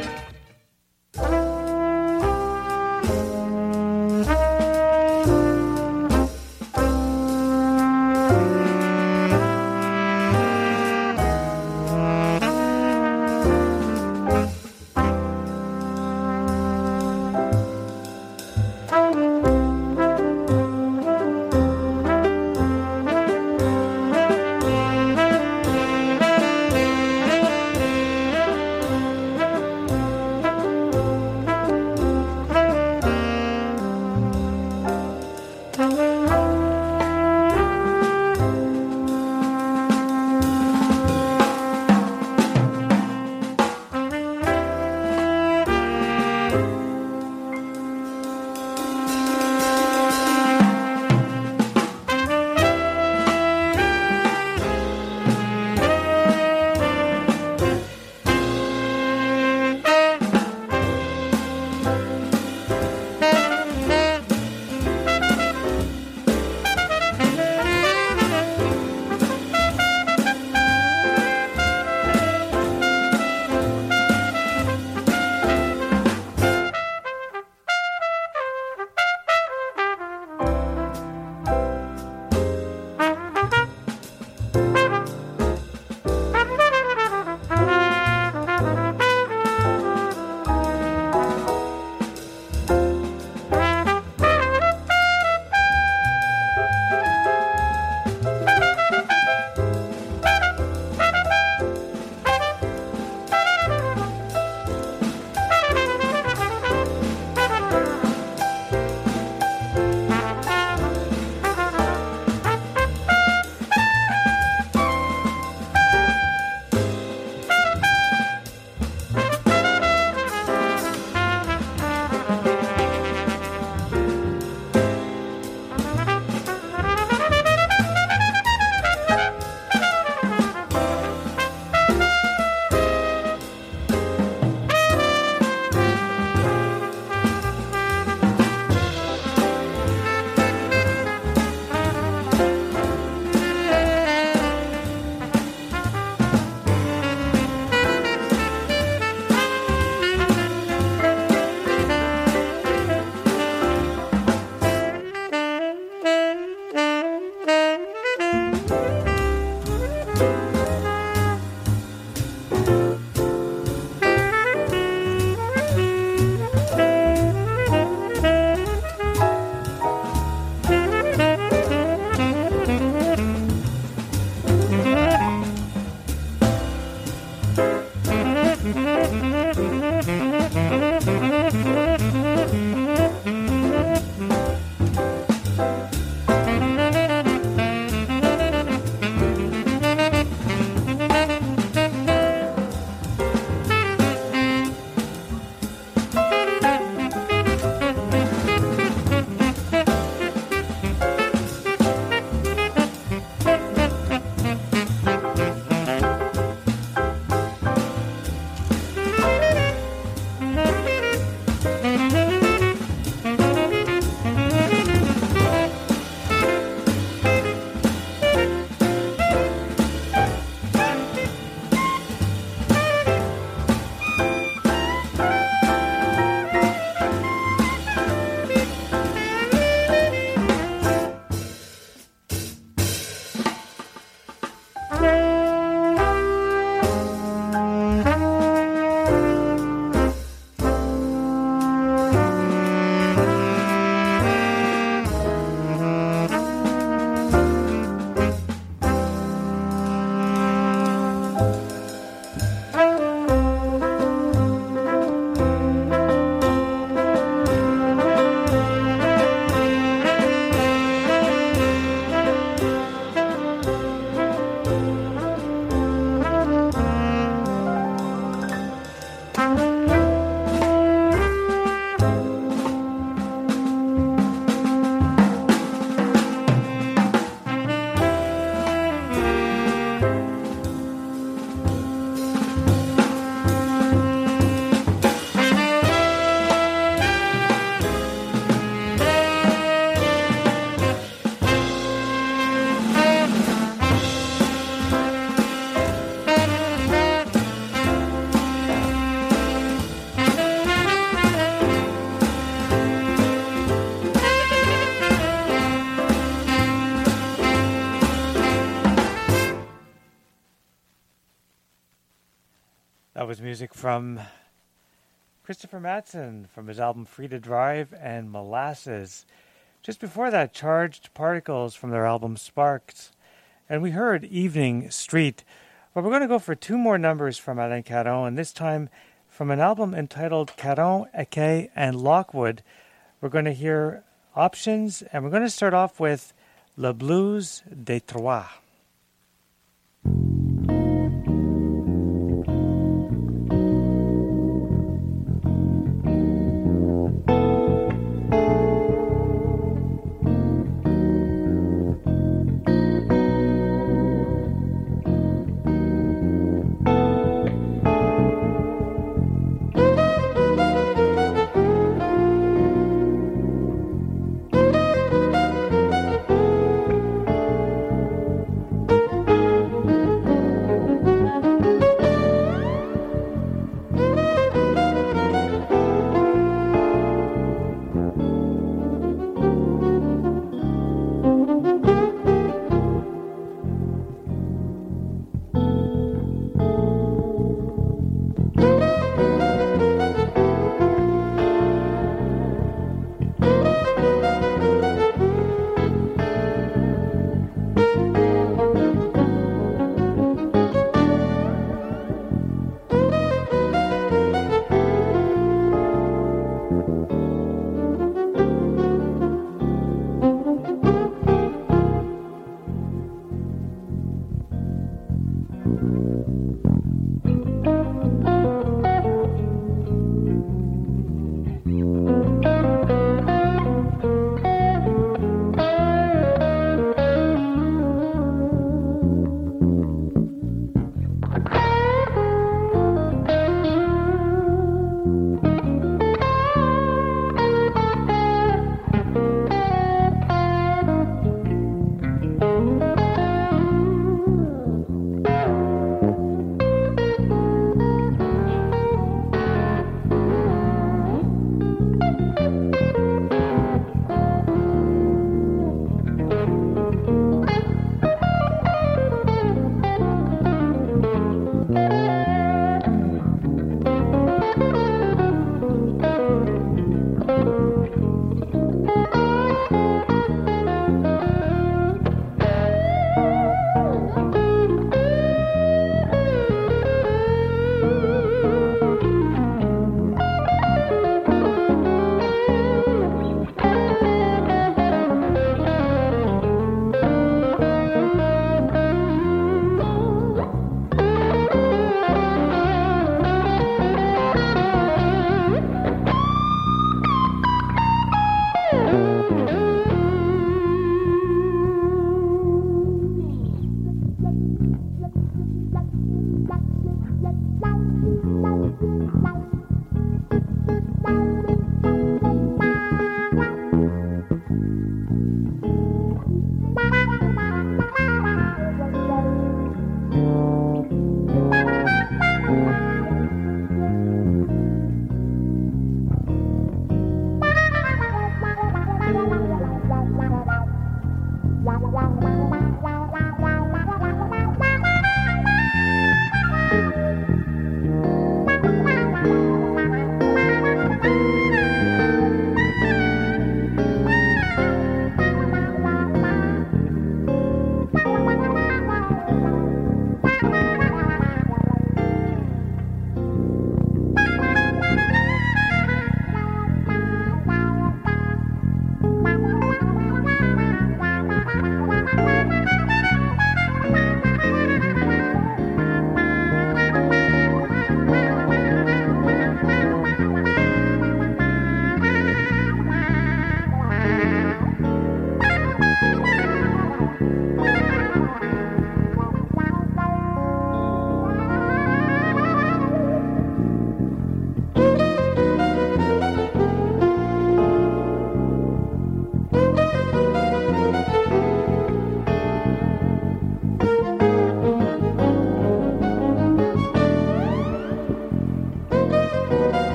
That was music from Christopher Mattson from his album Free to Drive and Molasses. Just before that, Charged Particles from their album Sparks. And we heard Evening Street. Well, we're going to go for two more numbers from Alain Caron, and this time from an album entitled Caron, Eke, and Lockwood. We're going to hear Options, and we're going to start off with Le Blues des Trois.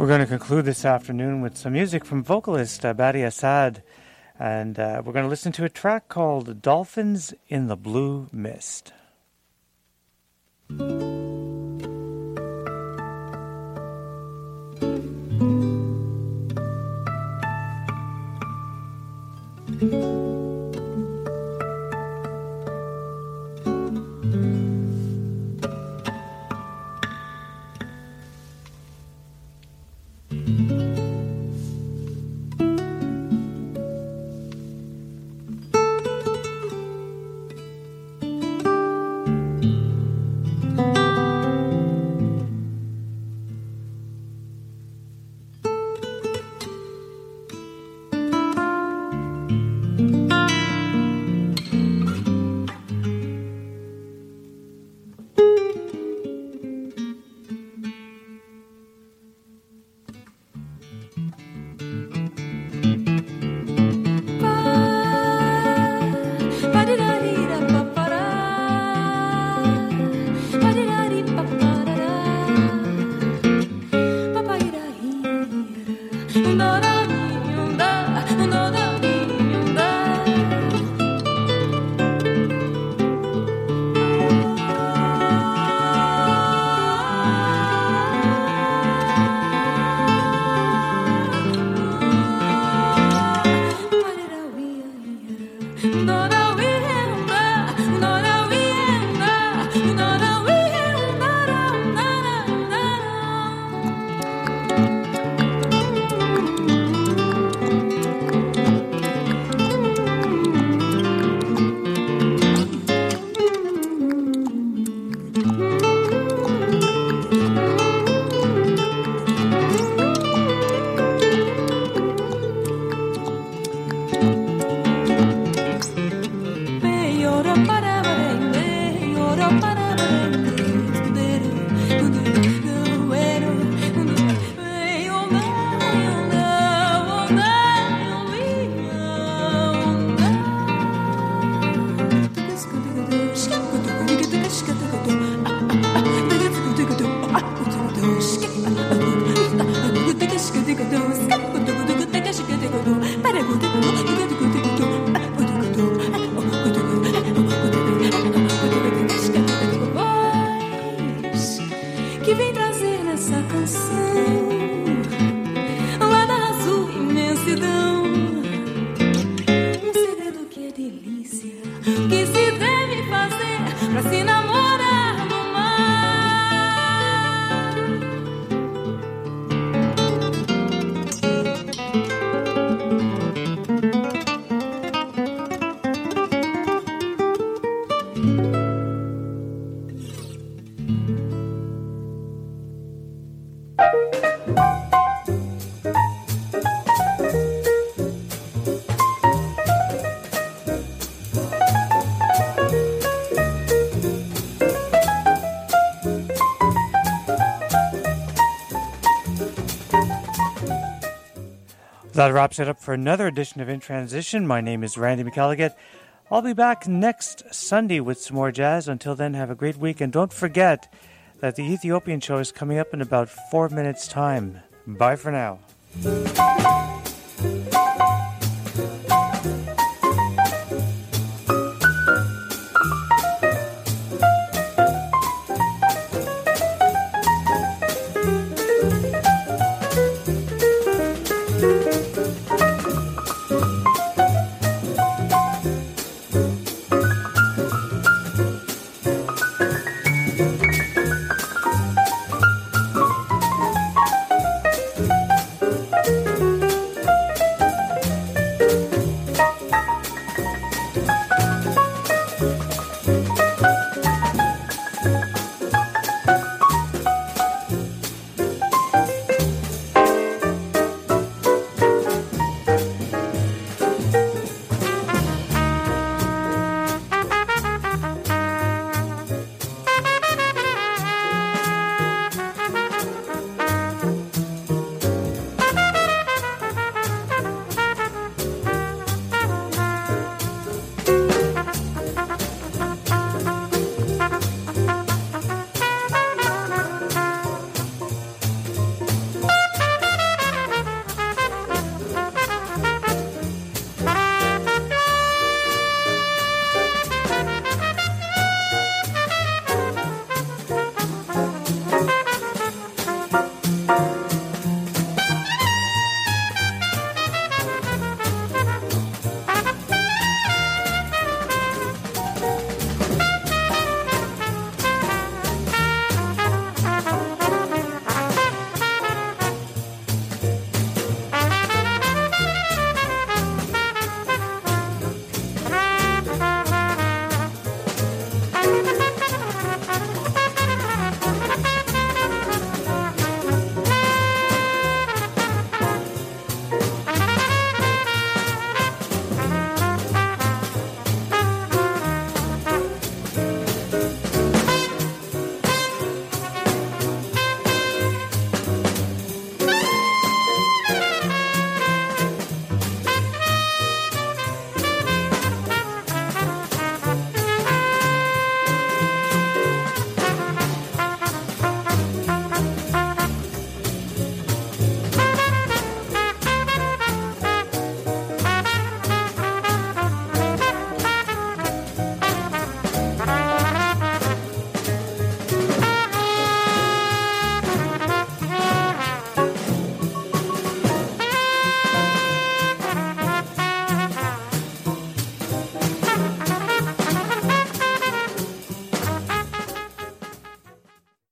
We're going to conclude this afternoon with some music from vocalist Badi Assad, and we're going to listen to a track called Dolphins in the Blue Mist. That wraps it up for another edition of In Transition. My name is Randy McElligott. I'll be back next Sunday with some more jazz. Until then, have a great week. And don't forget that the Ethiopian show is coming up in about 4 minutes' time. Bye for now.